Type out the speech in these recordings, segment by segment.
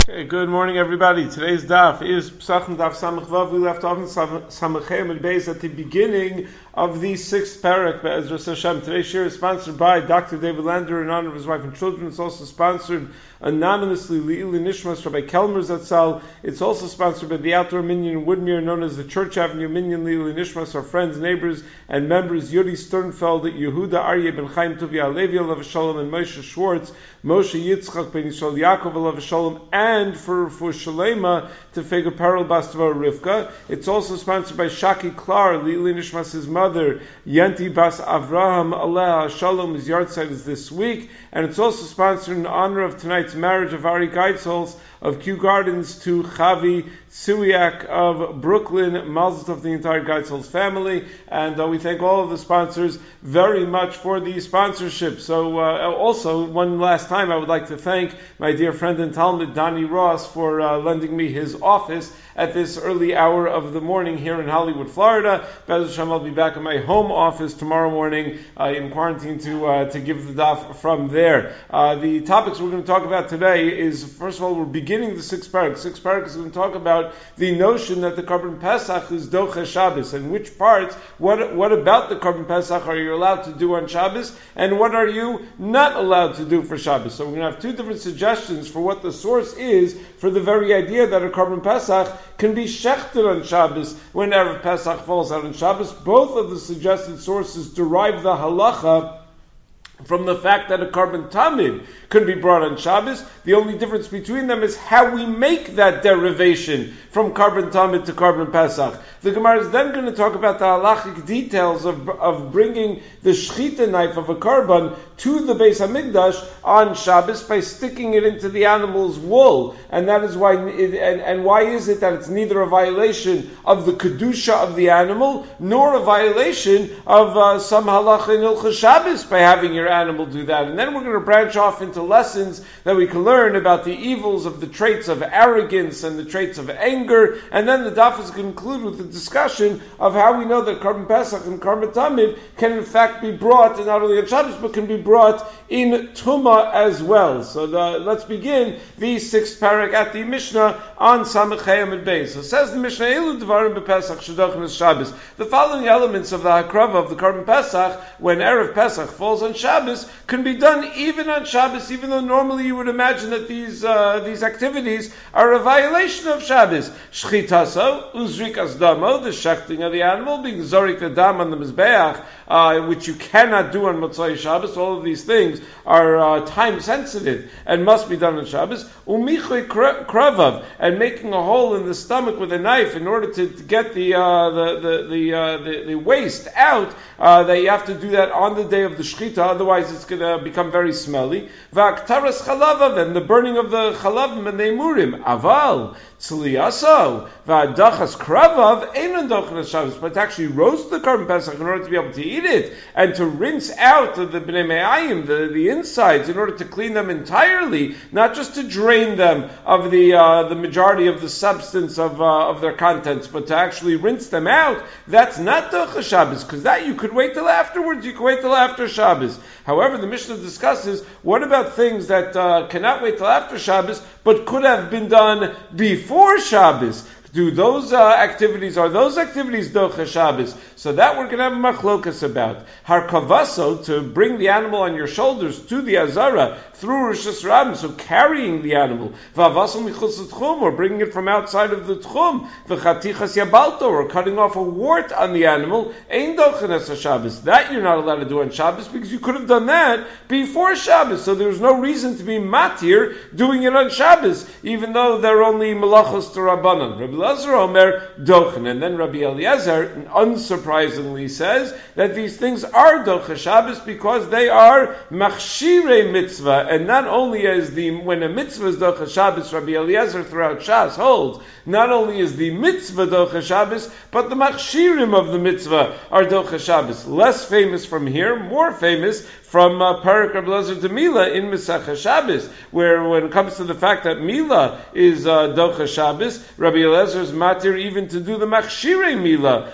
Okay, good morning, everybody. Today's daf is Pesachim Daf Samach Vav. We left off in Samachem and Beis at the beginning of the sixth parak by Ezra Hashem. Today's shir is sponsored by Dr. David Lander in honor of his wife and children. It's also sponsored anonymously Le'ili Nishmas Rabbi Kelmer Zatzal. It's also sponsored by the outdoor minyan in Woodmere known as the Church Avenue Minyan Le'ili Nishmas. Our friends, neighbors, and members Yuri Sternfeld, Yehuda Aryeh Ben Chaim Tuvia Alevi Alav Shalom, and Moshe Schwartz, Moshe Yitzchak Ben Yisrael Yaakov Alav Shalom, and for Shalema to Fega Parel Bastava Rivka. It's also sponsored by Shaki Klar, Le'ili Nishmas, his mother, Yanti Bas Avraham Aleh Shalom. His yard site is this week. And it's also sponsored in honor of tonight's marriage of Ari Geitzols of Kew Gardens to Chavi Tsuiak of Brooklyn. Mazel tov the entire Geitzols family. And we thank all of the sponsors very much for the sponsorship. So also, one last time, I would like to thank my dear friend and Talmud, Donnie Ross, for lending me his office at this early hour of the morning here in Hollywood, Florida. Bez Hashem, I'll be back in my home office tomorrow morning in quarantine to give the daf from there. The topics we're going to talk about today is, first of all, we're beginning the sixth parak. The sixth parak is going to talk about the notion that the Korban Pesach is Doche Shabbos, and which parts, what about the Korban Pesach are you allowed to do on Shabbos, and what are you not allowed to do for Shabbos. So we're going to have two different suggestions for what the source is for the very idea that a Korban Pesach can be shechted on Shabbos when Erev Pesach falls out on Shabbos. Both of the suggested sources derive the halacha from the fact that a Korban Tamid could be brought on Shabbos. The only difference between them is how we make that derivation from Korban Tamid to Korban Pesach. The Gemara is then going to talk about the halachic details of bringing the shechita knife of a Korban to the Beis Hamikdash on Shabbos by sticking it into the animal's wool. And that is why, and why is it that it's neither a violation of the Kedusha of the animal, nor a violation of some halacha in Hilchos Shabbos by having your animal do that. And then we're going to branch off into lessons that we can learn about the evils of the traits of arrogance and the traits of anger. And then the daf is going to conclude with the discussion of how we know that Korban Pesach and Korban Tamid can in fact be brought not only on Shabbos but can be brought in Tumah as well. So let's begin the sixth parak at the Mishnah on Samach Hayam Beis. So says the Mishnah, Elu Devarim BePesach Shadochin Shabbos. The following elements of the Hakrava of the Korban Pesach when Erev Pesach falls on Shabbos can be done even on Shabbos, even though normally you would imagine that these activities are a violation of Shabbos. Shchitaso, Uzrikas Damo, the shechting of the animal, being Zorik Adam on the Mizbeach, which you cannot do on Motzai Shabbos. All of these things are time sensitive and must be done on Shabbos. Umichui Kravav, and making a hole in the stomach with a knife in order to get the waste out, that you have to do that on the day of the Shechita, otherwise it's going to become very smelly. V'aktaras chalavav, and the burning of the chalavim and the emurim. Aval tzliyaso v'adachas kravav einon dochnas Shabbos. But to actually roast the Korban Pesach in order to be able to eat it and to rinse out the bnei me'ayim, the insides, in order to clean them entirely, not just to drain them of the majority of the substance of their contents, but to actually rinse them out. That's not dochas Shabbos, because that you could wait till afterwards. You could wait till after Shabbos. However, the Mishnah discusses what about things that cannot wait till after Shabbos, but could have been done before Shabbos. Are those activities doche Shabbos? So that we're going to have a machlokas about. Harkavaso, to bring the animal on your shoulders to the Azara through Rosh Hashanah, so carrying the animal. Vavaso michutz l'tchum, or bringing it from outside of the tchum. V'chatichas yabalto, or cutting off a wart on the animal. Ein doche Shabbos. That you're not allowed to do on Shabbos because you could have done that before Shabbos. So there's no reason to be matir doing it on Shabbos, even though they're only malachos to Rabbanan. Rabbi Eliezer Omer dochen, and then Rabbi Eliezer unsurprisingly says that these things are doche Shabbos because they are machshirei mitzvah, and not only is when a mitzvah is doche Shabbos, Rabbi Eliezer throughout Shas holds, not only is the mitzvah doche Shabbos, but the machshirim of the mitzvah are doche Shabbos. Less famous from here, more famous from Parak Rabbi Eliezer de Mila in Mesachah Shabbos, where when it comes to the fact that Mila is doche Shabbos, Rabbi Eliezer is matir even to do the machshirei Mila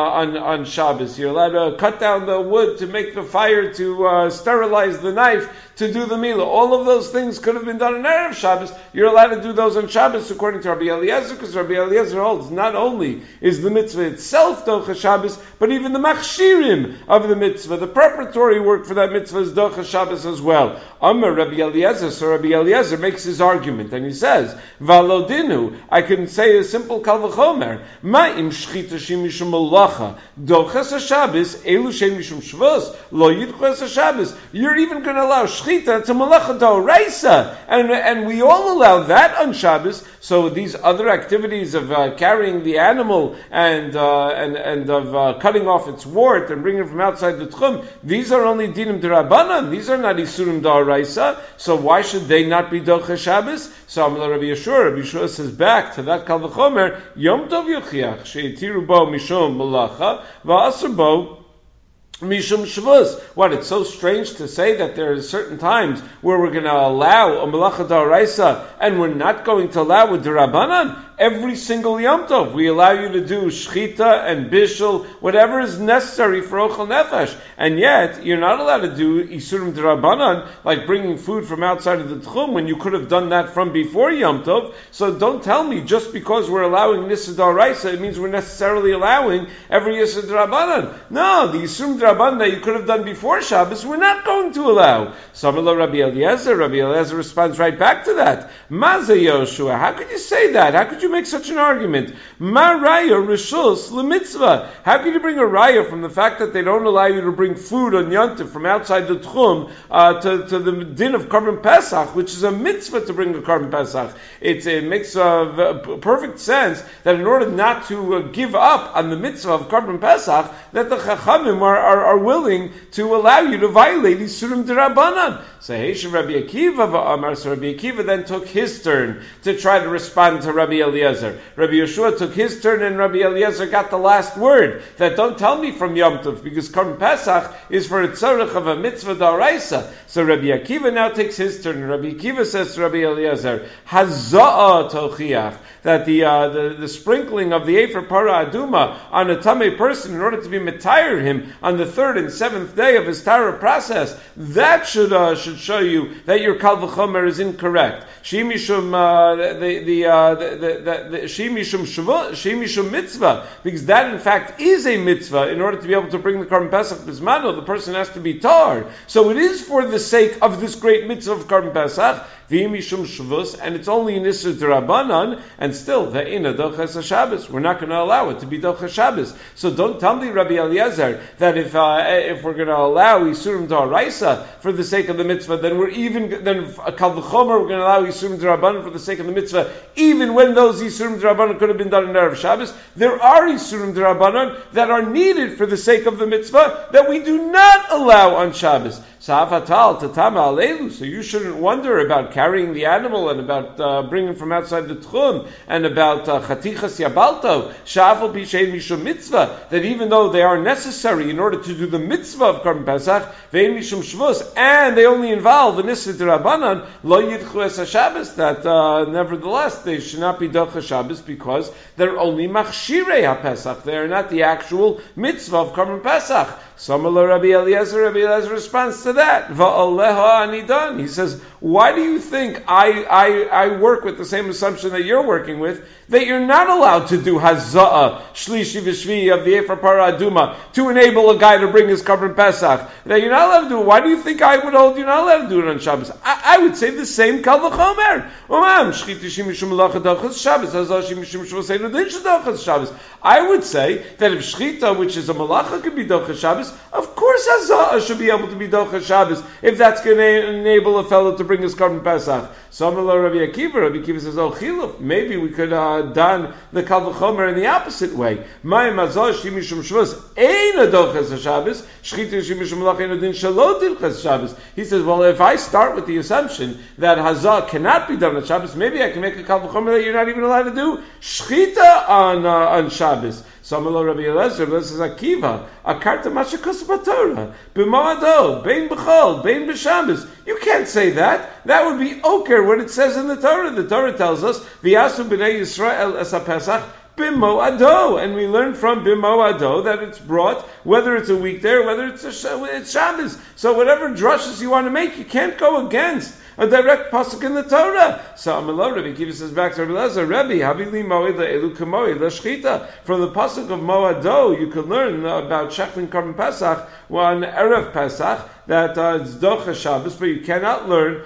on Shabbos. You're allowed to cut down the wood to make the fire to sterilize the knife to do the Milah. All of those things could have been done on Erev Shabbos. You're allowed to do those on Shabbos according to Rabbi Eliezer, because Rabbi Eliezer holds not only is the mitzvah itself Docha Shabbos, but even the machshirim of the mitzvah, the preparatory work for that mitzvah is Docha Shabbos as well. Amar Rabbi Eliezer, so Rabbi Eliezer makes his argument, and he says, Valodinu, I can say a simple Kal V'chomer, Ma'im Shchita Shemishum Malacha, Dochas HaShabbos, Elu Shemishum Shvos, Lo Yidchas HaShabbos. You're even going to allow Shchita to Malacha D'Oraisa, and we all allow that on Shabbos. So these other activities of carrying the animal and of cutting off its wart and bringing it from outside the Tchum, these are only Dinim D'Rabbanan. These are not Isurim D'Oraisa. So why should they not be Docha Shabbos? So Amar Rabbi Yeshua says back to that Kal V'chomer, Yom Tov Yochiach she'itiru bo mishum malacha va'asur bo Mishum Shavuos. What, it's so strange to say that there are certain times where we're going to allow a Malacha D'Oraisa and we're not going to allow a D'Rabbanan? Every single Yom Tov, we allow you to do Shchita and Bishul, whatever is necessary for Ochel Nefesh. And yet, you're not allowed to do Isurim D'Rabbanan, like bringing food from outside of the Tchum, when you could have done that from before Yom Tov. So don't tell me just because we're allowing Nisa D'Oraisa, it means we're necessarily allowing every Yisur D'Rabbanan. No, the Isurim D'Rabbanan that you could have done before Shabbos, we're not going to allow. Samala Rabbi Eliezer responds right back to that. Maza Yoshua, how could you say that? How could you make such an argument? Ma raya rishus lemitzvah. How can you bring a raya from the fact that they don't allow you to bring food on Yontif from outside the Tchum to the din of Karban Pesach, which is a mitzvah to bring a Karban Pesach? It makes perfect sense that in order not to give up on the mitzvah of Karban Pesach, that the Chachamim are willing to allow you to violate Isurim D'Rabbanan. So Heshav Rabbi Akiva v'Amar. So Rabbi Akiva then took his turn to try to respond to Rabbi Eliezer. Rabbi Yeshua took his turn, and Rabbi Eliezer got the last word. That don't tell me from Yom Tov, because Karban Pesach is for a tzarech of a mitzvah d'oraisa. So Rabbi Akiva now takes his turn. Rabbi Akiva says to Rabbi Eliezer, Haza'ah tochiach, that the sprinkling of the Efer Para Aduma on a Tamei person in order to be mitayr him on the third and seventh day of his Tara process, that should show you that your Kal V'chomer is incorrect. Shemishum mitzvah, because that in fact is a mitzvah. In order to be able to bring the Karban Pesach Bismano, the person has to be tar. So it is for the sake of this great mitzvah of Karban Pesach, v'imishum Shavuos, and it's only in Isur D'Rabbanan, and still the Ina Dochas HaShabbos. We're not going to allow it to be Dochas Shabbos. So don't tell me, Rabbi Eliezer, that if we're going to allow Isurim D'Oraisa for the sake of the mitzvah, then Kal V'chomer we're going to allow Isurim D'Rabbanan for the sake of the mitzvah, even when those Isurim D'Rabbanan could have been done in Erev Shabbos. There are Isurim D'Rabbanan that are needed for the sake of the mitzvah that we do not allow on Shabbos. So you shouldn't wonder about carrying the animal and about bringing from outside the Tchum and about Chatichas Yabalto, Sha'afal Pishein Mishum Mitzvah, that even though they are necessary in order to do the mitzvah of Karban Pesach, Ve'en Mishum Shavuos, and they only involve the Nisr D'Rabbanan, Lo Yidchu Es HaShabbos, that nevertheless they should not be Docha Shabbos because they're only Machshirei HaPesach. They are not the actual mitzvah of Karban Pesach. Samala Rabbi Eliezer responds to that. Va'aleha anidan. He says, why do you think I work with the same assumption that you're working with, that you're not allowed to do haza'ah, shlishi v'shvi of the Efer Para Aduma, to enable a guy to bring his Karban Pesach? That you're not allowed to do it. Why do you think I would hold you're not allowed to do it on Shabbos? I would say the same Kal V'chomer. I would say that if Shchita, which is a malacha, could be Docha Shabbos, of course haza'ah should be able to be Docha Shabbos, if that's going to enable a fellow to bring his Karban Pesach. So Rabbi Akiva says, oh chiluf, maybe we could done the Kal V'chomer in the opposite way. He says, well, if I start with the assumption that hazah cannot be done on Shabbos, maybe I can make a Kal V'chomer that you're not even allowed to do shchita on Shabbos. Samalo Rabbi Eliezer, this is Akiva. Akarta mashakus b'Torah b'moado bein b'chol bein b'Shabbos. You can't say that. That would be oker what it says in the Torah. The Torah tells us v'yasu b'nei Yisrael es haPesach b'moado. And we learn from b'moado that it's brought, whether it's a weekday or whether it's Shabbos. So whatever drushes you want to make, you can't go against a direct pasuk in the Torah. So Amalov Rabbi Akiva says back to Rabbi Elazar, Rabbi, Havili Moed Elu Kamoed Lashchita. From the pasuk of Moado, you could learn about Shechting Korban Pesach on Erev Pesach, that it's Docha Shabbos, but you cannot learn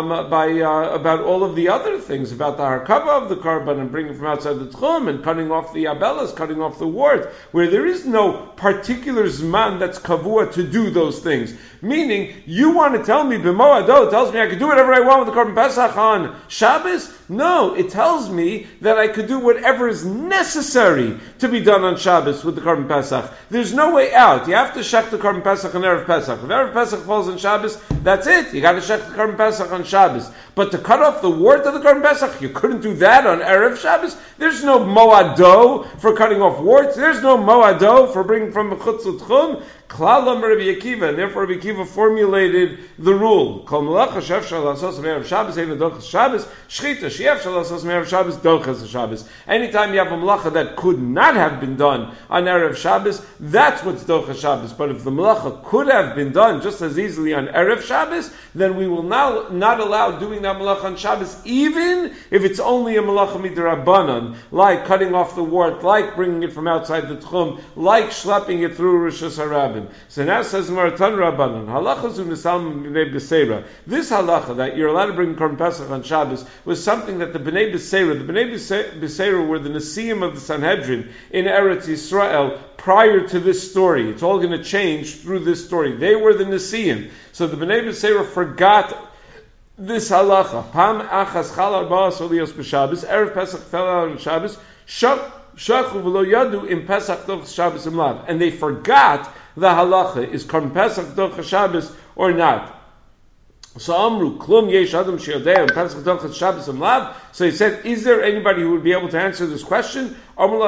about all of the other things, about the Harkava of the Korban and bringing from outside the Tchum and cutting off the Abelas, cutting off the wart, where there is no particular Zman that's Kavua to do those things. Meaning, you want to tell me, B'moado tells me I can do whatever I want with the Korban Pesach on Shabbos? No, it tells me that I could do whatever is necessary to be done on Shabbos with the Korban Pesach. There's no way out. You have to shech the Korban Pesach on Erev Pesach. If Erev Pesach falls on Shabbos, that's it. You got to shech the Korban Pesach on Shabbos. But to cut off the wart of the Korban Pesach, you couldn't do that on Erev Shabbos. There's no moado for cutting off warts. There's no moado for bringing from Mechutz L'Tchum. Klalam Rabbi Akiva, and therefore Rabbi Akiva formulated the rule. Kol malacha she'efshar la'asos me'erev Shabbos ein dochas Shabbos, shchita she'efshar la'asos me'erev Shabbos dochas Shabbos. Anytime you have a malacha that could not have been done on Erev Shabbos, that's what's dochas Shabbos. But if the malacha could have been done just as easily on Erev Shabbos, then we will not allow doing that malacha on Shabbos, even if it's only a malacha midrabanan, like cutting off the wart, like bringing it from outside the tchum, like schlepping it through Rosh Hashanah. So now says Maratan Rabbanan, halacha zu nisal b'nei b'seira. This halacha that you're allowed to bring Korban Pesach on Shabbos was something that the B'nei B'seira were the Nesiim of the Sanhedrin in Eretz Yisrael prior to this story. It's all going to change through this story. They were the Nesiim. So the B'nei B'seira forgot this halacha. Pam achas chal arba'as oliyos b'Shabbos. Erev Pesach fell out on Shabbos. Shachu v'lo yadu im Pesach doch Shabbos imlav. And they forgot the halacha, is Korban Pesach dochas Shabbos or not. So Amru, Klum yesh adam she'odeh and Pesach dochas Shabbos imlav. So he said, is there anybody who would be able to answer this question? They said,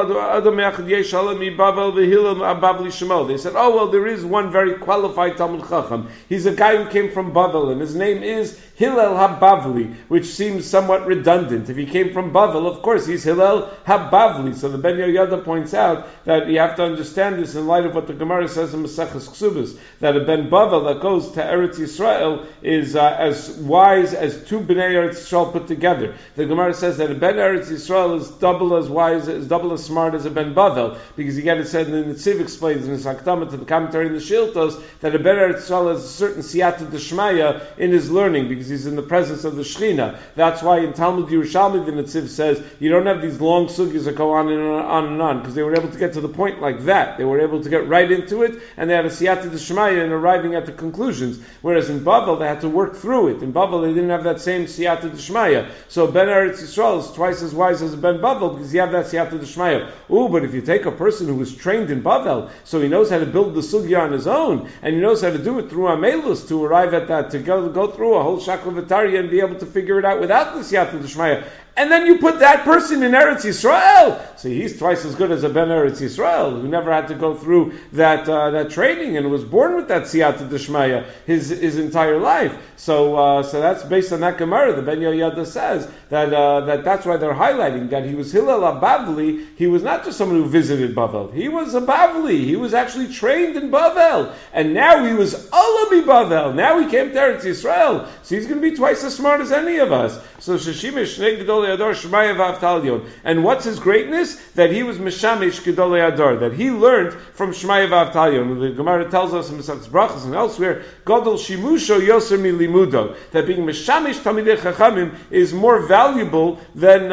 oh well, there is one very qualified Talmud Chacham. He's a guy who came from Bavel, and his name is Hillel HaBavli, which seems somewhat redundant. If he came from Bavel, of course he's Hillel HaBavli. So the Ben Yoyada points out that you have to understand this in light of what the Gemara says in Maseches Ksubas, that a Ben Bavel that goes to Eretz Yisrael is as wise as two Bnei Eretz Yisrael put together. The Gemara says that a Ben Eretz Yisrael is double as wise, is double as smart as a Ben Bavel, because you get it said in the Tziv explains in his Hakdama to the commentary in the Shiltos that a Ben Eretz Yisrael has a certain siyata d'shmaya in his learning, because he's in the presence of the Shechina. That's why in Talmud Yerushalmi the Netziv says you don't have these long sugyas that go on and on, because they were able to get to the point like that. They were able to get right into it, and they had a siyata d'shmaya in arriving at the conclusions. Whereas in Bavel they had to work through it. In Bavel they didn't have that same siyata d'shmaya. So Ben Eretz Yisrael is twice as wise as a Ben Bavel because you have that siyata d'shmaya. But if you take a person who was trained in Bavel, so he knows how to build the sugya on his own, and he knows how to do it through Amelus to arrive at that, to go through a whole Shaklavataria and be able to figure it out without the siyata d'shmaya, and then you put that person in Eretz Yisrael, so he's twice as good as a Ben Eretz Yisrael who never had to go through that training and was born with that siyata d'shmaya his entire life. So that's based on that Gemara. The Ben Yoyada says that that's why they're highlighting that he was Hillel HaBavli. He was not just someone who visited Bavel. He was a Bavli. He was actually trained in Bavel, and now he was Alabi Bavel. Now he came to Eretz Yisrael, so he's going to be twice as smart as any of us. So Sheshimish Shnei Gedolei Ador Shmaya V'Avtalion. And what's his greatness? That he was Meshamish Gedolei Ador. That he learned from Shmaya V'Avtalion. The Gemara tells us in Masechtas Brachos and elsewhere, Gadol Shimusho Yoser Milimudo. That being Meshamish Talmidei Chachamim is more valuable than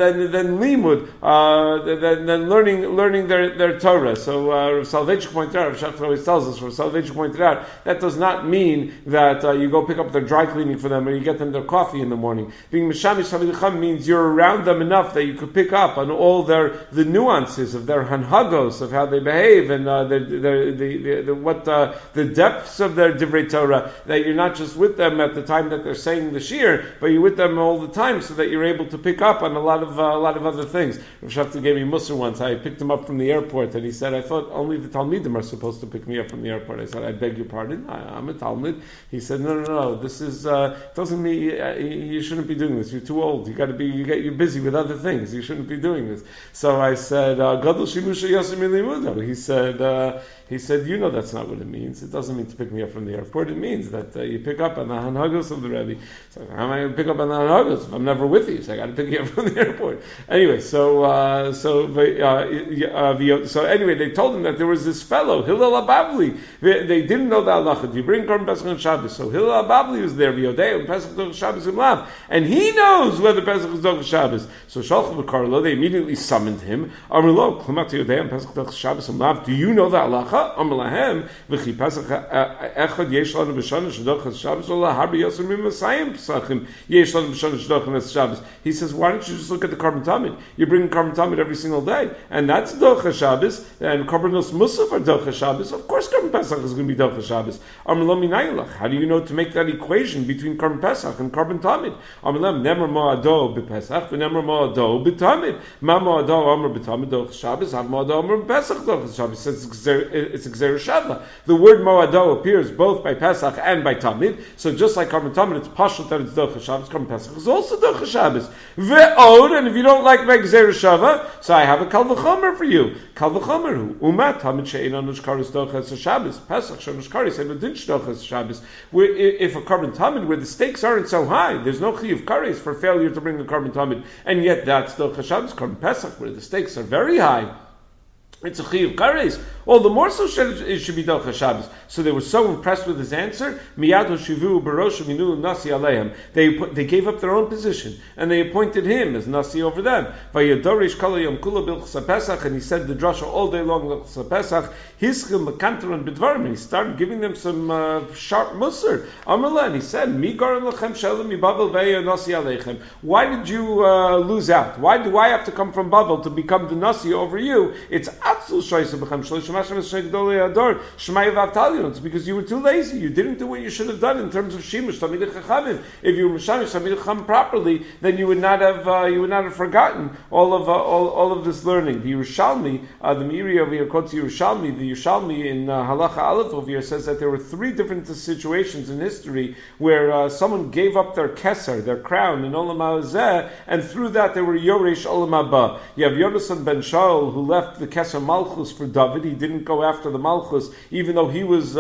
limud, than learning their Torah. So Rav Soloveitchik pointed out, Rav Schachter always tells us, Rav Soloveitchik pointed out, that does not mean that you go pick up their dry cleaning for them or you get them their coffee in the morning. Being Meshamish Talmidei Chachamim means you're around them enough that you could pick up on all the nuances of their hanhagos, of how they behave, and the depths of their divrei Torah. That you're not just with them at the time that they're saying the shir, but you're with them all the time, so that you're able to pick up on a lot of other things. Rav Schachter gave me Musar once. I picked him up from the airport, and he said, "I thought only the Talmidim are supposed to pick me up from the airport." I said, "I beg your pardon. I'm a Talmid." He said, "No. This is doesn't mean you shouldn't be doing this. You're too old. You got to be you're busy with other things. You shouldn't be doing this. So I said, Gadol Shimusha Yosim Milimudo. He said, you know that's not what it means. It doesn't mean to pick me up from the airport. It means that you pick up on the hanhagos of the Rebbe. So how am I going to pick up on the hanhagos if I'm never with you? So I got to pick you up from the airport. Anyway, so anyway, they told him that there was this fellow, Hillel Abavli. They didn't know the halacha. Do you bring Korban Pesach on Shabbos? So Hillel Abavli was there, V'yodei, Pesach Doch Shabbos Imlav, and he knows whether Pesach is Doch Shabbos. So Shalchu V'Karlo, they immediately summoned him. Amrlo, Klamat Yodei, Pesach Doch Shabbos Imlav. Do you know the halacha? Amalahem v'chi Pesach echad yesh lanu b'shana sh'dochas Shabbos ola harbi yosem mimasayim pesachim yesh lanu b'shana sh'dochas Shabbos. He says, why don't you just look at the Korban Tamid? You bring Korban Tamid every single day, and that's Dochas Shabbos, and Korbanos Musaf are Dochas Shabbos. Of course, Korban Pesach is going to be Dochas Shabbos. Amrlo minayilach. How do you know to make that equation between Korban Pesach and Korban Tamid? Amrlam nemer mo'ado b'Pesach v'nemer mo'ado b'Tamid. Ma mo'ado amr b'Tamid Dochas Shabbos, ha mo'ado amr b'Pesach Dochas Shabbos. It's a Gzeir Shavla. The word Moado appears both by Pesach and by Tamid. So just like Korban Tamid, it's pashut that it's Dochas Shabbos. Korban Pesach is also Dochas Shabbos. Ve'od, and if you don't like my Gzeir Shavla, so I have a Kal V'chomer for you. Kal V'chomer hu umat Tamid she'enon Nushkaris Dochas Shabbos. Pesach she'Nushkaris and Dinch Dochas Shabbos. If a Korban Tamid where the stakes aren't so high, there's no Chiyuv Kares for failure to bring a Korban Tamid, and yet that's Dochas Shabbos. Korban Pesach where the stakes are very high, it's a chiyuv kares. All the more so it should be Dochas Shabbos. So they were so impressed with his answer. Miyad Shivu Barosh Minu Nasi Aleim. They gave up their own position and they appointed him as Nasi over them. Vayadorish Kala Yom Kula Bilchas Pesach, and he said the drasha all day long Bilchas Pesach. Hiskim Mekantaron Bidvarim, and he started giving them some sharp musar. Amrla, and he said, Mi Garam Lechem Shelem Mi Babel Veya Nasi Aleichem. Why did you lose out? Why do I have to come from Babel to become the Nasi over you? It's it's because you were too lazy. You didn't do what you should have done in terms of Shimush Talmidei Chachamim. If you were Mishamish Talmidei Chacham properly, then you would not have forgotten all of this learning. The Yerushalmi, the Meiri over here quotes Yerushalmi. The Yerushalmi in Halacha Aleph over here says that there were three different situations in history where someone gave up their keser, their crown in Olam Hazeh, and through that they were Yoresh Olam Haba. You have Yonasan ben Shaul who left the keser Malchus for David. He didn't go after the Malchus, even though he was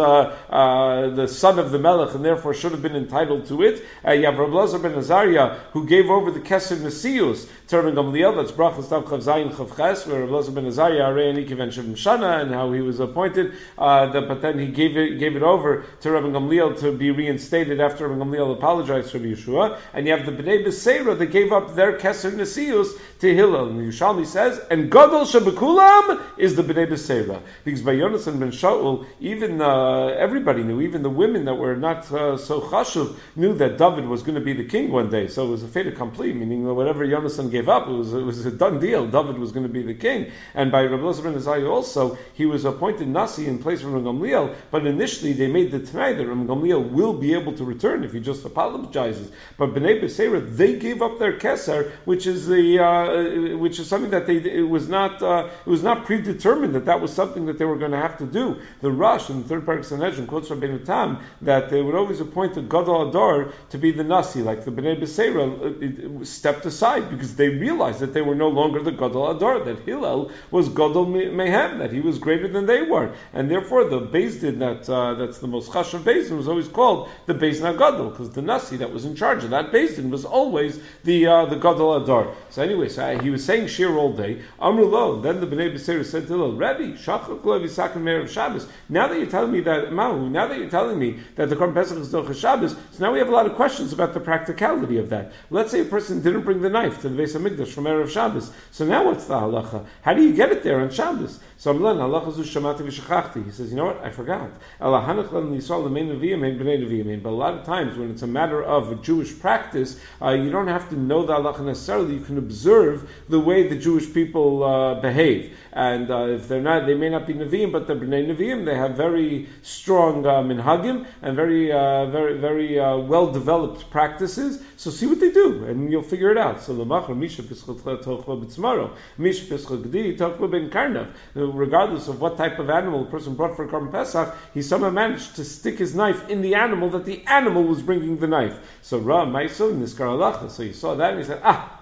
the son of the Melech and therefore should have been entitled to it. You have Rav Elazar ben Azariah who gave over the Keser Nesius to Rabban Gamliel. That's Brachos Tav Chav Zayin Chav Ches, where Rav Elazar ben Azariah Arei Anikiv and Shem Shana, and how he was appointed. But then he gave it over to Rabban Gamliel to be reinstated after Rabban Gamliel apologized for Yeshua. And you have the Bnei Beseira that gave up their Keser Nesius to Hillel. And the Yerushalmi says, and Gadol Shebekulam is the Bnei Beseira. Because by Yonasan ben Shaul, even everybody knew, even the women that were not so chashuv knew that David was going to be the king one day. So it was a fait accompli, meaning that whatever Yonasan gave up, it was a done deal. David was going to be the king. And by Rav Elazar ben Azariah also, he was appointed Nasi in place of Rabban Gamliel. But initially they made the Tanai that Rabban Gamliel will be able to return if he just apologizes. But Bnei Beseira, they gave up their keser, which is something that it was not predetermined that was something that they were going to have to do. The Rosh in the third parak Sanhedrin quotes Rabbeinu Tam that they would always appoint the Gadol Adar to be the Nasi, like the Bnei Beseira stepped aside because they realized that they were no longer the Gadol Adar, that Hillel was Gadol Mehem, that he was greater than they were, and therefore the Beis Din that's the most chashuv Beis Din was always called the Beis Din Gadol, because the Nasi that was in charge of that Beis Din was always the Gadol Adar. So anyway, he was saying shir all day. Amru lo, then the Bnei Beseira said to Hillel, Rebbe, Shabbos. Now that you're telling me that the Korban Pesach is Dochas Shabbos, so now we have a lot of questions about the practicality of that. Let's say a person didn't bring the knife to the Beis Hamikdash from Erev Shabbos. So now what's the halacha? How do you get it there on Shabbos? So Amlan halacha zu shamati v'shachachti. He says, you know what? I forgot. But a lot of times when it's a matter of a Jewish practice, you don't have to know the halacha necessarily. You can observe the way the Jewish people behave. And if they're not, they may not be Nevi'im, but they're B'nai Nevi'im. They have very strong minhagim and very well-developed practices. So see what they do, and you'll figure it out. So l'machar misha pischot tochva b'tzmaro, misha pischot gdi tochva ben karnav. Regardless of what type of animal a person brought for Korban Pesach, he somehow managed to stick his knife in the animal that the animal was bringing the knife. So Ra Ma'isel Niskar Halacha. So he saw that and he said,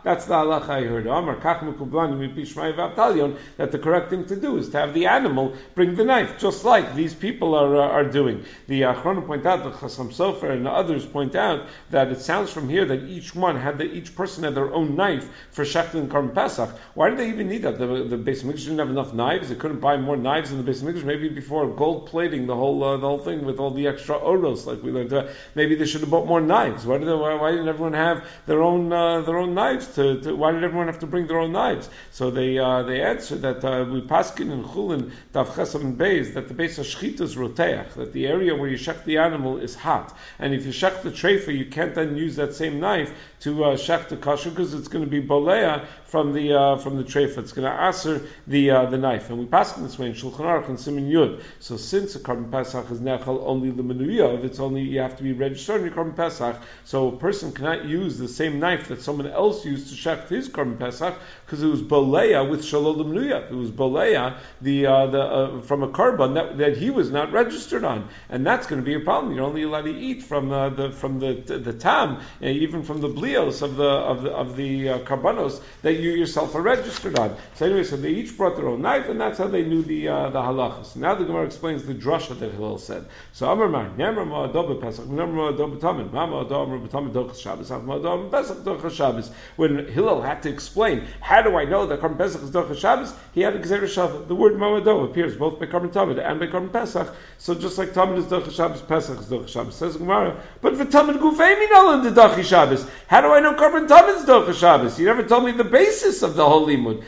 That's the halacha I heard. Amar kach mekublani mipi shmai v'avtalion, that the correct thing to do is to have the animal bring the knife, just like these people are doing. The Achronim point out, the Chasam Sofer and others point out that it sounds from here that each person had their own knife for shechting Korban Pesach. Why did they even need that? The Beis Mikdash didn't have enough knives. They couldn't buy more knives in the Beis Mikdash. Maybe before gold plating the whole thing with all the extra oros, like we learned. Maybe they should have bought more knives. Why didn't everyone have their own knives? Why did everyone have to bring their own knives? So they answer that we paskin in Chulin Tav Chesam and Beis that the Beis Hashchita is roteach, that the area where you shech the animal is hot, and if you shech the treifa, you can't then use that same knife to shech the kosher because it's going to be bolea from the treifa. It's going to aser the knife, and we pass in this way in Shulchan Aruch and Siman Yud. So since a Korban Pesach is nechal only the menuyav, it's only you have to be registered in your Korban Pesach. So a person cannot use the same knife that someone else used to shech his Korban Pesach because it was bolea with shalol the menuyav. It was bolea from a korban that he was not registered on, and that's going to be a problem. You're only allowed to eat from the tam, even from the blios of the karbanos that you yourself are registered on. So anyway, so they each brought their own knife, and that's how they knew the halachas. Now the Gemara explains the drasha that Hillel said. So Amar Mar, Nemar Ma'adob Pesach, Nemar Ma'adob B'Tamid, Ma'adob B'Tamid Dochas Shabbos, Ma'adob Pesach Dochas Shabbos. When Hillel had to explain, how do I know that Korban Pesach is Dochas Shabbos? He had a Gzeira Shava. The word Ma'adob appears both by Korban Tamid and by Korban Pesach. So just like Tamid is Dochas Shabbos, Pesach is Dochas Shabbos. Says Gemara, but for Tamid Gufei Minol in the Dochas Shabbos. How do I know Korban Tamid is Dochas Shabbos? You never told me the basis of the whole limud.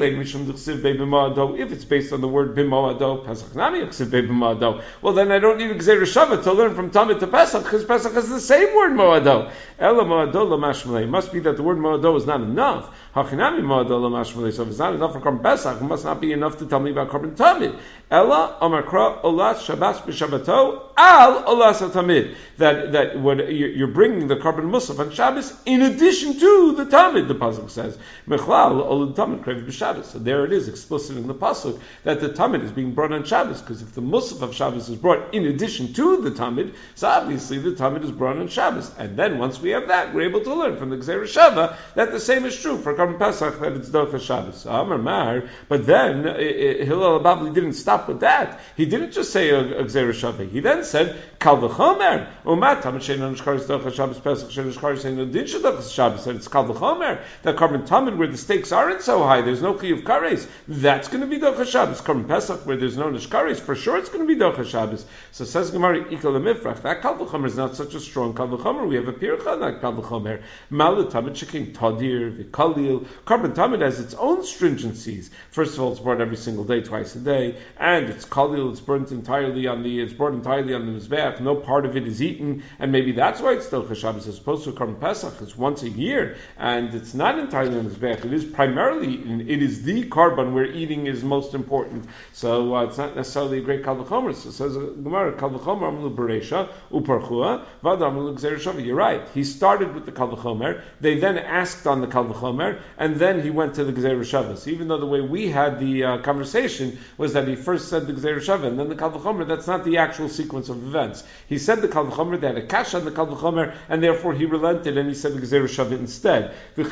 If it's based on the word b'moado, Pesach nami yksiv b'moado. Well, then I don't need Gzeira Shava to learn from Tamid to Pesach because Pesach has the same word moado. Ela moado lamashmalei. It must be that the word moado is not enough. Hachinami moado lamashmalei. So if it's not enough for Korban Pesach, it must not be enough to tell me about Korban Tamid. Ella Amakra Olas Shabbos b'Shabbato Al Olas Tamid. That when you're bringing the Korban Musaf on Shabbos in addition to the Tamid, the pasuk says Mechlal Ol Tamid Krev b'Shabbos. So there it is, explicit in the pasuk that the Tamid is being brought on Shabbos, because if the Musaf of Shabbos is brought in addition to the Tamid, so obviously the Tamid is brought on Shabbos. And then once we have that, we're able to learn from the Gzeira Shava that the same is true for Korban Pesach, that it's Dochas Shabbos. Amar Mar, but then Hillel Ababli didn't stop with that. He didn't just say a Gzeira Shava. He then said Kal v'chomer Umat Tamid Shein Nishkaris Dochas Shabbos Pesach Shein Nishkaris Shein Din Dochas Shabbos. And it's Kal v'chomer that Korban Tamid where the stakes aren't so high, there's no Chiyuv Kares, that's going to be Dochas Shabbos. Korban Pesach where there's no Nishkaris, for sure it's going to be Dochas Shabbos. So says Gemara Ikal Lemifrach, that Kal v'chomer is not such a strong Kal v'chomer. We have a pircha like Kal v'chomer. Malu Tamid Shekin Tadir v'Kalil. Korban Tamid has its own stringencies. First of all, it's brought every single day, twice a day, and it's Kalil. It's brought entirely on the mizbeach. No part of it is eaten, and maybe that's why it's still Shabbos as opposed to Korban Pesach. It's once a year, and it's not entirely on the mizbeach. It is primarily, it is the korban where eating is most important. So it's not necessarily a great kal v'chomer. So it says Gemara kal v'chomer amlu bereisha uparchua v'ad amlu gzeira shava. You're right. He started with the kal v'chomer. They then asked on the kal v'chomer, and then he went to the gzeira shava. So even though the way we had the conversation was that he first said the gzeira shava and then the kal v'chomer, that's not the actual sequence of events. He said the kal v'chomer, they had a kash on the kal v'chomer, and therefore he relented and he said the gzeira shava instead.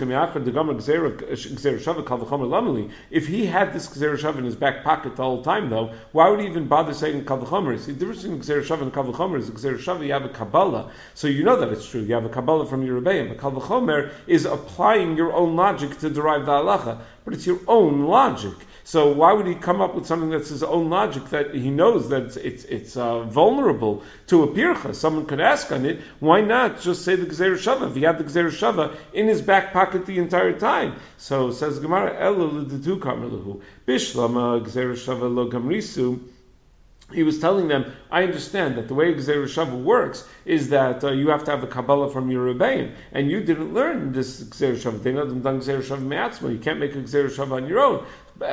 If he had this gzeira shava in his back pocket the whole time, though, why would he even bother saying kal v'chomer? See, the difference between gzeira shava and kal v'chomer is the gzeira shava you have a kabbalah, so you know that it's true. You have a kabbalah from your rebbeim. A kal v'chomer is applying your own logic to derive the halacha, but it's your own logic. So why would he come up with something that's his own logic that he knows that it's vulnerable to a pircha? Someone could ask on it. Why not just say the gzeira shava? If he had the gzeira shava in his back pocket the entire time. So says Gemara, Elo l'didu kamelahu bishlama gzeira shava lo gamrisu. He was telling them, I understand that the way Gzeira Shava works is that you have to have a Kabbalah from your Rebbeim, and you didn't learn this Gzeira Shava. They know them done Gzeira Shava me'atzma. You can't make a Gzeira Shava on your own. But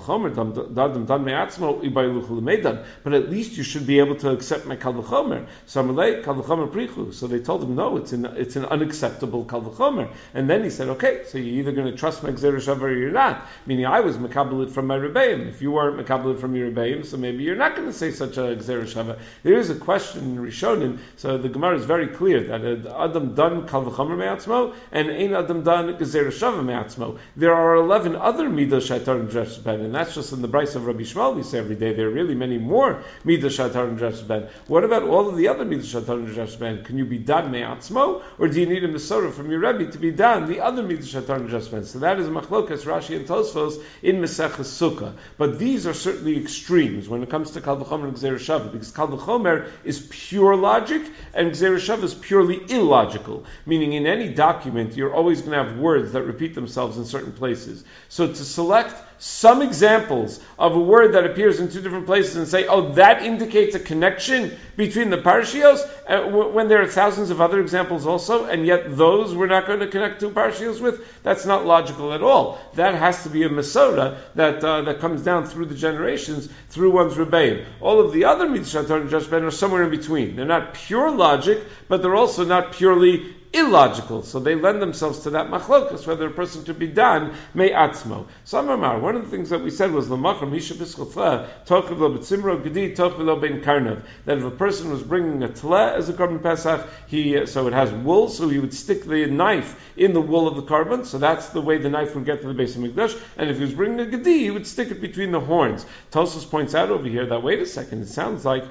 at least you should be able to accept my kal v'chomer. So they told him, no, it's an unacceptable kal v'chomer. And then he said, okay, so you're either going to trust my gzeira shava or you're not. Meaning I was mekabel it from my rebbeim. If you weren't mekabel it from your rebbeim, so maybe you're not going to say such a gzeira shava. Shava. There is a question in Rishonim, so the Gemara is very clear that Adam dan Kal V'chomer Me'atzmo and Ein Adam dan Gezer Shava Me'atzmo. There are 11 other Midah Shaitar Nidresh Ben, and that's just in the Bryce of Rabbi Shmuel we say every day. There are really many more Midah Shaitar Nidresh Ben. What about all of the other Midah Shaitar Nidresh Ben? Can you be dan Me'atzmo, or do you need a Mesorah from your Rebbe to be dan the other Midah Shaitar Nidresh Ben? So that is Machlokas Rashi and Tosfos in Meseches Sukkah. But these are certainly extremes when it comes to Kal V'chomer and Gzeir Shava, because Kal V'chomer is pure logic and Gzeir Shava is purely illogical. Meaning in any document you're always going to have words that repeat themselves in certain places. So to select some examples of a word that appears in two different places and say, oh, that indicates a connection between the parshios, when there are thousands of other examples also, and yet those we're not going to connect two parshios with, that's not logical at all. That has to be a Mesorah that comes down through the generations, through one's rebbeim. All of the other Mitzvah Torah and Josh Ben are somewhere in between. They're not pure logic, but they're also not purely illogical, so they lend themselves to that machlokas, whether a person could be done me'atzmo. Samamar, one of the things that we said was l'machar misha b'schotla tochiv lo b'tzimro gedi tochiv lo ben karnav, that if a person was bringing a tleh as a korban pesach, so it has wool, so he would stick the knife in the wool of the korban, so that's the way the knife would get to the base of mikdash, and if he was bringing a gedi, he would stick it between the horns. Tosfos points out over here that, wait a second, it sounds like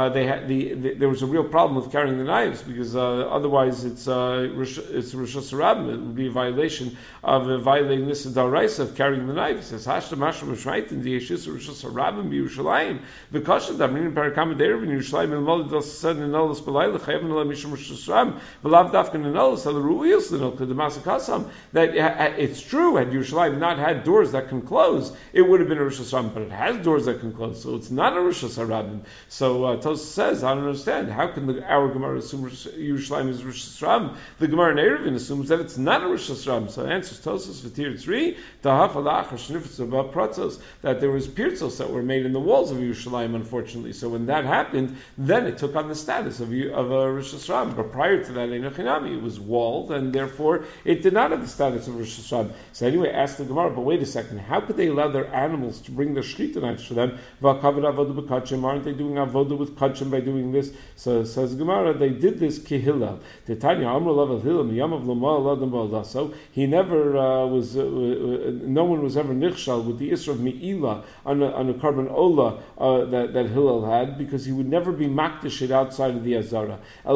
there was a real problem with carrying the knives, because otherwise it's Rosh Hashanah. It would be a violation of violating this Daraisa of carrying the knife. It says, Hashta Mashra Mishrait in the Yeshus Rosh Hashanah in Yerushalayim. The Kasha Damrin in Parakam Derav in Yerushalayim and Molid Dos Said in Nolas Belayla Chayav and Mishra Rosh Hashanah Velav Dafkan and Nolas Al Ruiyos Linol Kedamas Kasam. That it's true, had Yerushalayim not had doors that can close, it would have been a Rosh Hashanah, but it has doors that can close, so it's not a Rosh Hashanah. So Tos says, I don't understand. How can our Gemara assume Yerushalayim is Rosh Hashanah? The Gemara in Eruvin assumes that it's not a Rosh Hashanah. So it answers Tosfos V'tir Tzri, that there was pirtzos that were made in the walls of Yerushalayim, unfortunately. So when that happened, then it took on the status of a Rosh Hashanah. But prior to that, Einochinami, it was walled, and therefore it did not have the status of Rosh Hashanah. So anyway, ask the Gemara, but wait a second, how could they allow their animals to bring their shrita knives for them? Aren't they doing avodah with kachim by doing this? So says Gemara, they did this kihila. So he never was. No one was ever nichshal with the isra of meila on a korban ola that Hillel had, because he would never be makdish it outside of the azara.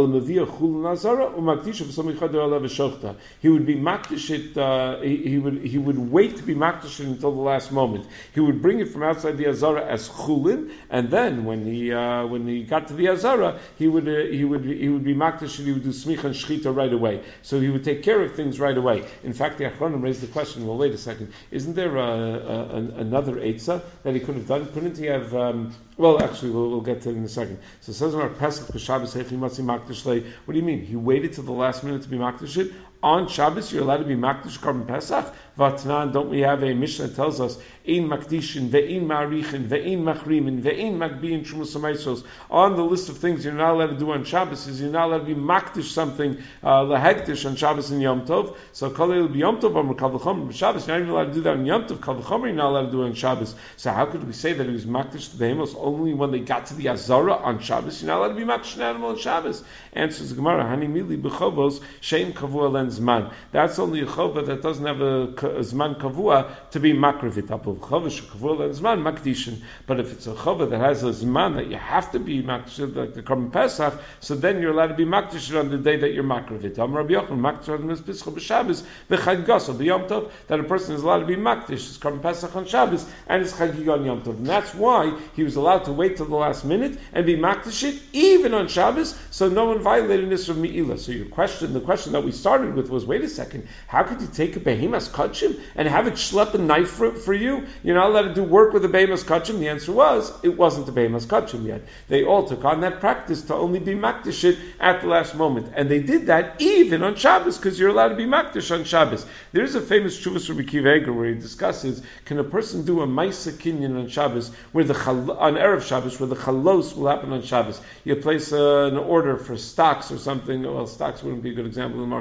He would be makdish it. He would wait to be makdish it until the last moment. He would bring it from outside the azara as chulin, and then when he got to the azara, he would be makdish it. He would do smicha and shchita right away. So he would take care of things right away. In fact, the Achronim raised the question, well, wait a second, isn't there another Eitzah that he could have done? Couldn't he have, well, actually, we'll get to it in a second. So it says in our Pesach, what do you mean? He waited till the last minute to be makdish it? On Shabbos, you're allowed to be makdish korban Pesach? Vatnan, don't we have a Mishnah that tells us, Ein makdishin, ve'ein ma'arichin, ve'ein machrimin, ve'ein makbiyin trumas ha'maisos. On the list of things you're not allowed to do on Shabbos is you're not allowed to be makdish something, lahekdish on Shabbos and Yom Tov. So kolei be Yom Tov, Kal V'chomer Shabbos. You're not even allowed to do that on Yom Tov. Kal V'chomer, you're not allowed to do it on Shabbos. So how could we say that he was makdish to the Behemos only when they got to the Azara on Shabbos? You're not allowed to be makdish an animal on Shabbos. Answers the Gemara, Hani mili b'chovos shein kavua len zman. That's only a chova that doesn't have a zman kavua to be makrivit. But if it's a chova that has a zman that you have to be makdish, like the korban Pesach, so then you're allowed to be makdish on the day that you're makrivit. That a person is allowed to be makdish his korban Pesach on Shabbos and his chagig on Yom Tov. And that's why he was allowed to wait till the last minute and be makdish it even on Shabbos, so no one violated this from Me'ilah. So the question that we started with was, wait a second, how could you take a behemoth's kachim and have it schlep a knife for you? You're not allowed to do work with a behemoth's kachim. The answer was, it wasn't a behemoth's kachim yet. They all took on that practice to only be makdish it at the last moment. And they did that even on Shabbos, because you're allowed to be makdish on Shabbos. There is a famous Chuvas Rabbi Akiva Eiger where he discusses, can a person do a Maisa Kinyan on Shabbos, on Erev Shabbos, where the chalos will happen on Shabbos? You place an order for stocks or something. Well, stocks wouldn't be a good example, the markets are closed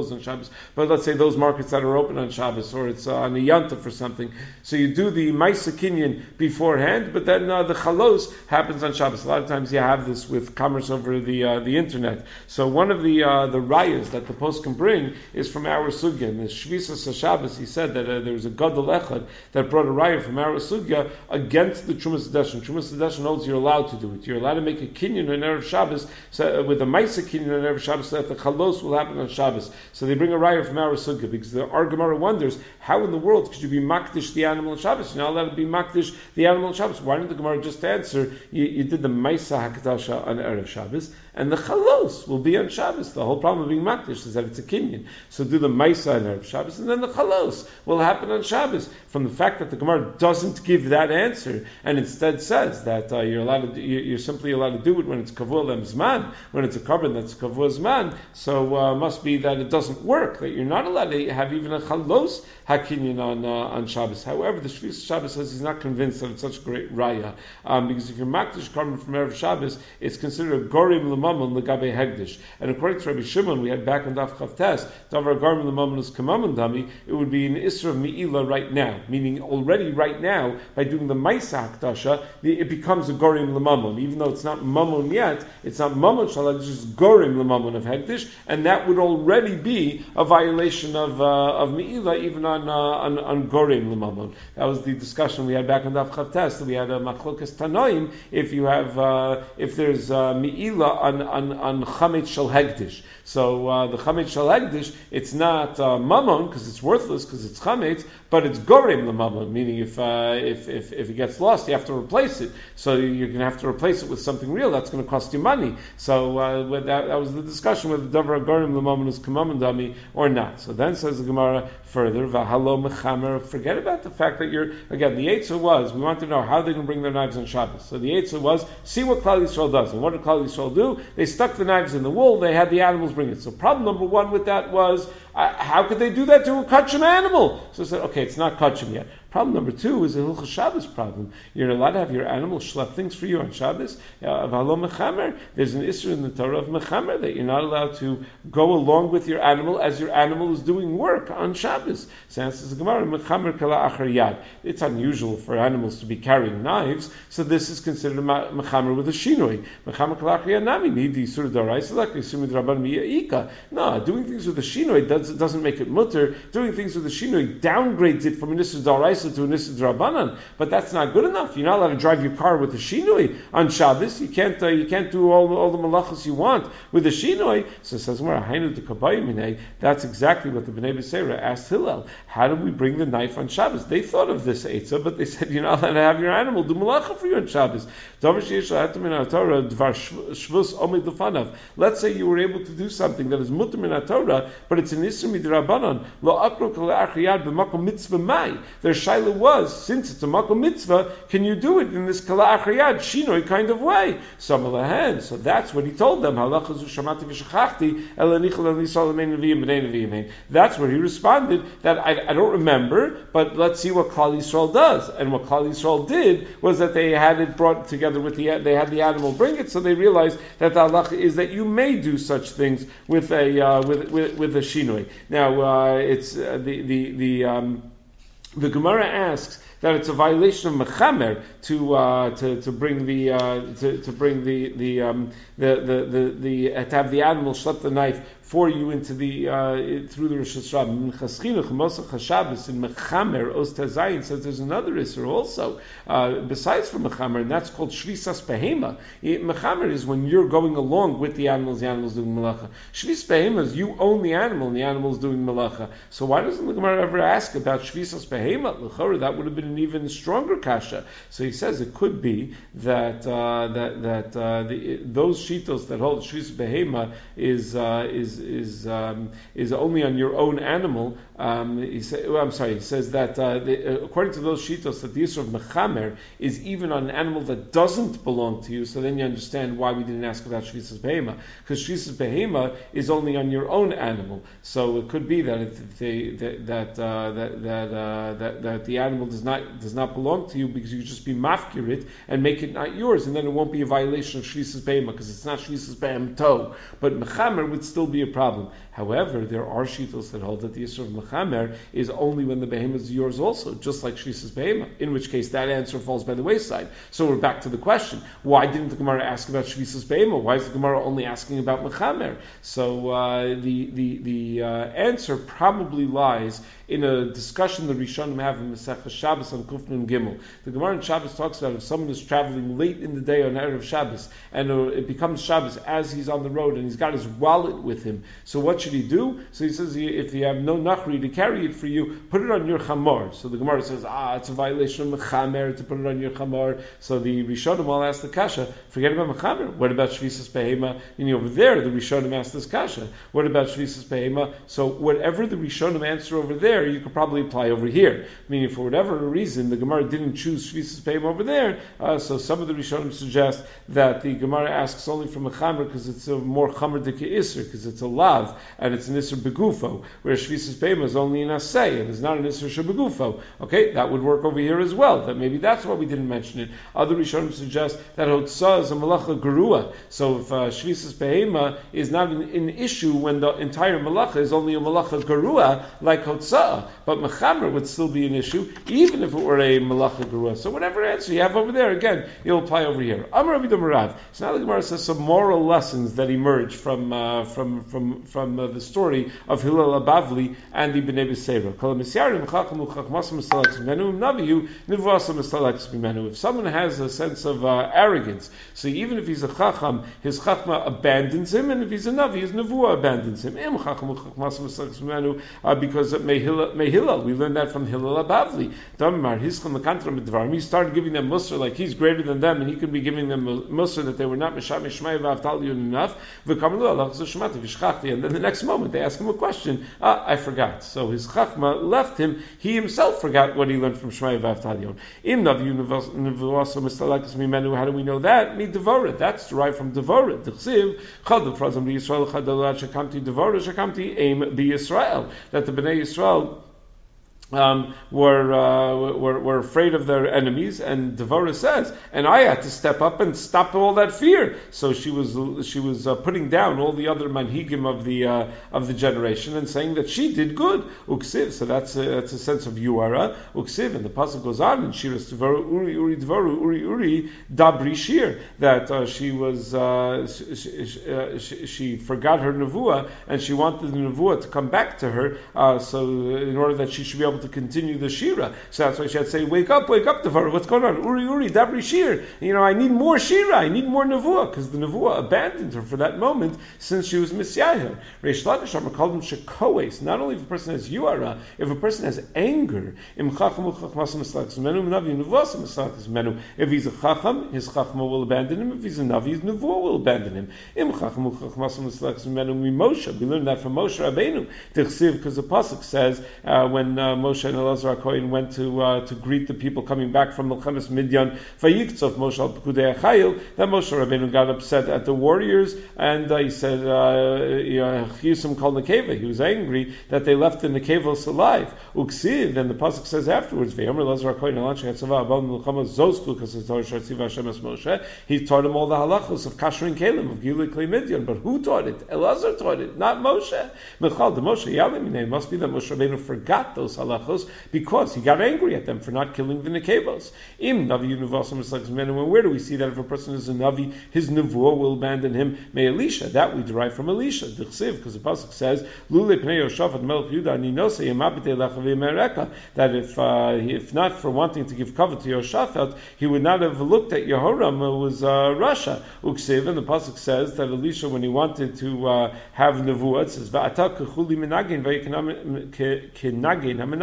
closed on Shabbos, but let's say those markets that are open on Shabbos, or it's on a Yontif or something. So you do the Maisa Kinyan beforehand, but then the Chalos happens on Shabbos. A lot of times you have this with commerce over the internet. So one of the rayas that the post can bring is from our sugya. In the Shvisas Shabbos, he said that there was a Gadol Echad that brought a raya from our sugya against the Trumas Hadeshin. Trumas Hadeshin holds you're allowed to do it. You're allowed to make a Kinyan on Erev Shabbos, with a Maisa Kinyan on Erev Shabbos, so that the Chalos will happen on Shabbos. So they bring a raya from our sugya, because our Gemara wonders, how in the world could you be makdish the animal on Shabbos? You're not allowed to be makdish the animal on Shabbos. Why didn't the Gemara just answer, you did the Maisa Hakadasha on Erev Shabbos, and the Chalos will be on Shabbos. The whole problem of being makdish is that it's a Kinyan. So do the Maisa on Erev Shabbos, and then the Chalos will happen on Shabbos. From the fact that the Gemara doesn't give that answer, and instead says that you're simply allowed to do it when it's Kavua Lem Zman, when it's a carbon that's Kavua Zman, so must be that it doesn't work, that you're not allowed to have even a Chalos Hakinyan on Shabbos. However, the Shvis Shabbos says he's not convinced that it's such a great raya, because if you're makdish carbon from Erev Shabbos, it's considered a gorim l'mamon l'gabe hegdish. And according to Rabbi Shimon, we had back on Daf Chavtes, davar gorim l'mamon is kamamon dami, it would be an isra of mi'ila right now, meaning already right now, by doing the Maisa Hakdasha, it becomes a gorim l'mamon. Even though it's not mamon yet, it's not mamon shalad, it's just gorim l'mamon of hegdish, and that would already be a violation of mi'ila, even on gorim l'mamon. That was the discussion we had back on Daf Chavtes, that we had a machlokas tanoim, if there's mi'ila on chametz shel hegdish. So the chametz shel hegdish, it's not mamon because it's worthless because it's chametz, but it's gorim l'mamon, meaning if it gets lost, you have to replace it. So you're going to have to replace it with something real. That's going to cost you money. So that was the discussion whether davar gorim l'mamon is kamamon dami or not. So then says the Gemara further, v'halo mechamer. Forget about the fact that the Eitzah was, we want to know how they're going to bring their knives on Shabbos. So the Eitzah was, see what Klal Yisrael does. And what did Klal Yisrael do? They stuck the knives in the wool, they had the animals bring it. So problem number one with that was, how could they do that to a kachim animal? So I said, okay, it's not kachim yet. Problem number two is a Hilchos Shabbos problem. You're allowed to have your animal schlep things for you on Shabbos. There's an issue in the Torah of mechamer that you're not allowed to go along with your animal as your animal is doing work on Shabbos. So answers the Gemara, mechamer kala achar yad. It's unusual for animals to be carrying knives, so this is considered a mechamer with a shinoi. Mechamer kala achar yad nami nidi sur daraisa like yisumid rabban miyaika. No, doing things with a shinoi doesn't make it mutter. Doing things with a shinoi downgrades it from an isur daraisa to an isur drabanan, but that's not good enough. You're not allowed to drive your car with a shinoi on Shabbos. You can't do all the malachas you want with a shinoi. So it says, that's exactly what the Bnei B'Seira asked Hillel. How do we bring the knife on Shabbos? They thought of this eitzah, but they said you're not allowed to have your animal do malacha for you on Shabbos. Let's say you were able to do something that is mutter min Torah, but it's an isur midrabanan. Lo akro kol achiyad b'makom mitzvah mai. Their shaila was, since it's a makom mitzvah, can you do it in this kala achriyad shinoi kind of way? So that's what he told them. That's where he responded that I don't remember, but let's see what Klal Yisrael does. And what Klal Yisrael did was that they had it brought together they had the animal bring it, so they realized that the halacha is that you may do such things with a shinoi. Now it's the Gemara asks that it's a violation of mechamer to bring to have the animal schlep the knife for you into through the Rosh Hashanah. Chaschinu Chemosach Hashabbos in mechamer Os Tazayin says there's another isur also besides from mechamer, and that's called shvisas behema. Mechamer is when you're going along with the animals doing malacha. Shvis behema is you own the animal and the animal is doing malacha. So why doesn't the Gemara ever ask about shvisas behema? L'chora, that would have been an even stronger kasha. So he says it could be that those shitos that hold shvisas behema is only on your own animal. He says that according to those shitos, that the issue of mechamer is even on an animal that doesn't belong to you. So then you understand why we didn't ask about shvisas behema, because shvisas behema is only on your own animal. So it could be that that the animal does not belong to you because you just be mafkir it and make it not yours, and then it won't be a violation of shvisas behema because it's not shvisas behema toe, but mechamer would still be a problem. However, there are shittos that hold that the Yisur of Mechamer is only when the behemoth is yours also, just like Shvisas Behema, in which case that answer falls by the wayside. So we're back to the question, why didn't the Gemara ask about Shvisas Behema? Why is the Gemara only asking about Mechamer? So the answer probably lies in a discussion the Rishonim have in Masechah Shabbos on Kuf Nun Gimel. The Gemara in Shabbos talks about if someone is traveling late in the day on Erev Shabbos, and it becomes Shabbos as he's on the road, and he's got his wallet with him. So what should he do? So he says, if you have no nachri to carry it for you, put it on your chamor. So the Gemara says, it's a violation of mechamer to put it on your chamor. So the Rishonim all ask the kasha, forget about mechamer. What about Shvisas Behema? Over there, the Rishonim ask this kasha. What about Shvisas Behema? So whatever the Rishonim answer over there, you could probably apply over here. Meaning, for whatever reason, the Gemara didn't choose Shvisas Behema over there, so some of the Rishonim suggest that the Gemara asks only from a chamer because it's a more chamer dike isser, because it's a lav, and it's an isser begufo, whereas Shvisas Behema is only an asay, and it's not an isser shebegufo. Okay, that would work over here as well, that maybe that's why we didn't mention it. Other Rishonim suggest that Hotzah is a malacha gerua, so if Shvisas Behema is not an issue when the entire malacha is only a malacha gerua, like Hotzah, but mechamer would still be an issue, even if it were a malacha gerua. So whatever answer you have over there, again, you'll apply over here. Amar Rabbi Marav. So now the Gemara says some moral lessons that emerge from the story of Hillel Abavli and the Bnei Beseira. If someone has a sense of arrogance, so even if he's a chacham, his chachma abandons him, and if he's a navi, his nevuah abandons him. Because of Hillel, we learned that from Hillel Abavli. He started giving them musr like he's greater than them, and he could be giving them musr that they were not misham mishmai v'avtaliyun enough. And then the next moment they ask him a question. I forgot. So his chachma left him. He himself forgot what he learned from Shmai v'avtaliyun. How do we know that? Devora. That's derived from Devora. That the Bnei Yisrael were afraid of their enemies, and Devorah says, and I had to step up and stop all that fear. So she was putting down all the other manhigim of the generation and saying that she did good. Uksiv, so that's a sense of yuara. Uksiv, and the pasuk goes on in Shiras Devorah, Uri Uri Devorah, Uri Uri Dabri Shir, that she forgot her nevuah and she wanted the nevuah to come back to her, so in order that she should be able to continue the shira. So that's why she had to say, wake up, Devorah, what's going on? Uri, Uri, Dabri Shir. I need more shira, I need more nevuah, because the nevuah abandoned her for that moment since she was misyaher. Reish Lakish Amar called him shekoes. Not only if a person has yuara, if a person has anger, if he's a chacham, his chachma will abandon him. If he's a navi, his nevuah will abandon him. We learn that from Moshe Rabbeinu. Because the pasuk says when Moshe and Elazar HaKohen went to greet the people coming back from Melchemes Midyan, Vayiktzov Moshe al Pekudei HaChayil, that Moshe Rabbeinu got upset at the warriors, and he said, Chiyusum Kol Nekeva, he was angry that they left the Nekevos alive. Uksiv, and the pasuk says afterwards, Ve'omer Elazar HaKohen Elan Shechatzava Abal Melchama Zosku Kasei Shartziva Hashem Es Moshe, he taught him all the halachos of Kasher and Kalim, of Gilui Klei Midyan, but who taught it? Elazar taught it, not Moshe. Mechal, the Moshe Yalim, it must be that Moshe Rabbeinu forgot those halachos because he got angry at them for not killing the nekevos. Im navi yunuvasam mislagos menu. Where do we see that if a person is a navi, his nevuah will abandon him? May Elisha. That we derive from Elisha. D'chsiv, because the pasuk says, "Lule pnei Yoshafat melech Yehuda ninose yemabitei lachavei mereka." That if not for wanting to give cover to Yoshafat, he would not have looked at Yehoram, who was Russia. Uksiv, and the pasuk says that Elisha, when he wanted to have nevuah, it says, "Va'ata kechuli minagin va'yikenagin."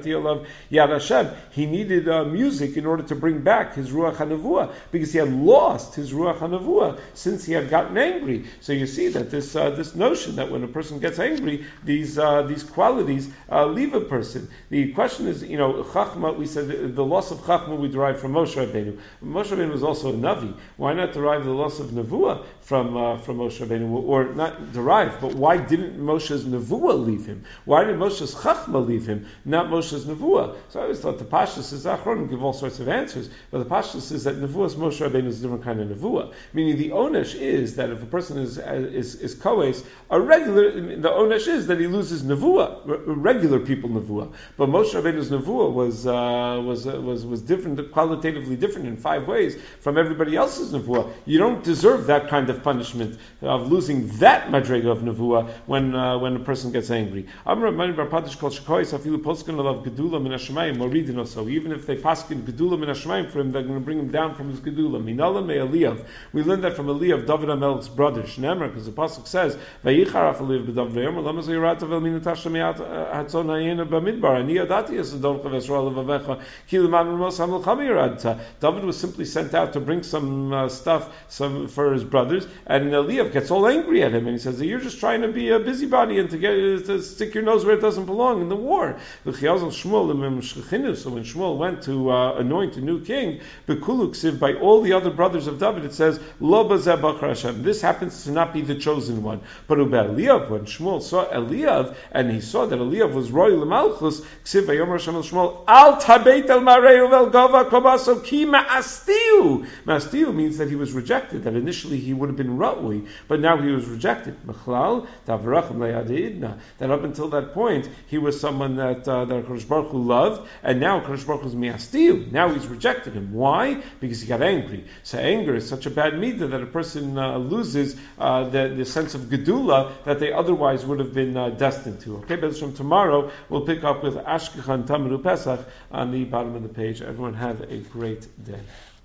He needed music in order to bring back his Ruach HaNevuah, because he had lost his Ruach HaNevuah since he had gotten angry. So you see that this notion that when a person gets angry, these qualities leave a person. The question is, Chachma, we said the loss of Chachma we derive from Moshe Rabbeinu. Moshe Rabbeinu was also a Navi. Why not derive the loss of Nevuah from Moshe Rabbeinu? Or not derive, but why didn't Moshe's Nevuah leave him? Why did Moshe's Chachma leave him? not Moshe's Nevuah. So I always thought the Pashtus is Achron give all sorts of answers, but the Pashtus is that Nevuah's Moshe Rabbeinu is a different kind of Nevuah. Meaning the Onesh is that if a person is Kohes, the Onesh is that he loses Nevuah, regular people Nevuah. But Moshe Rabbeinu's Nevuah was different, qualitatively different in 5 ways from everybody else's Nevuah. You don't deserve that kind of punishment of losing that madrega of Nevuah when a person gets angry. So even if they paskin Gedula min Hashemayim for him, they're going to bring him down from his Gedula. Minala me Eliyav. We learned that from Eliyav, David HaMelech's brother. Shnemer, because the pasuk says, "Vayichar af Eliyav b'David v'yomer lama zayirav vel min tasha me'at hatzon hayena b'midbar. Ani yadati yisodom chavesrael levavecha ki l'man ramos hamel chami. David was simply sent out to bring some stuff for his brothers, and Eliyav gets all angry at him, and he says, "You're just trying to be a busybody and to stick your nose where it doesn't belong in the war." So when Shmuel went to anoint a new king, by all the other brothers of David, it says, Lo bazeh bachar Hashem. This happens to not be the chosen one. But Eliyav, when Shmuel saw Eliyav, and he saw that Eliyav was royal Malchus, Ksiv vayomer Hashem el Shmuel, Al tabeit el mareu vel gava kobaso ki ma'astiu. Ma'astiu means that he was rejected, that initially he would have been ra'ui, but now he was rejected. Mechlal, tavrachim le'yadidna. That up until that point, he was someone that Kadosh Baruch Hu loved, and now Kadosh Baruch Hu is mi'astiu. Now he's rejected him. Why? Because he got angry. So anger is such a bad midah that a person loses the sense of gedula that they otherwise would have been destined to. Okay, but from tomorrow we'll pick up with Ashkechan Tamaru Pesach on the bottom of the page. Everyone have a great day.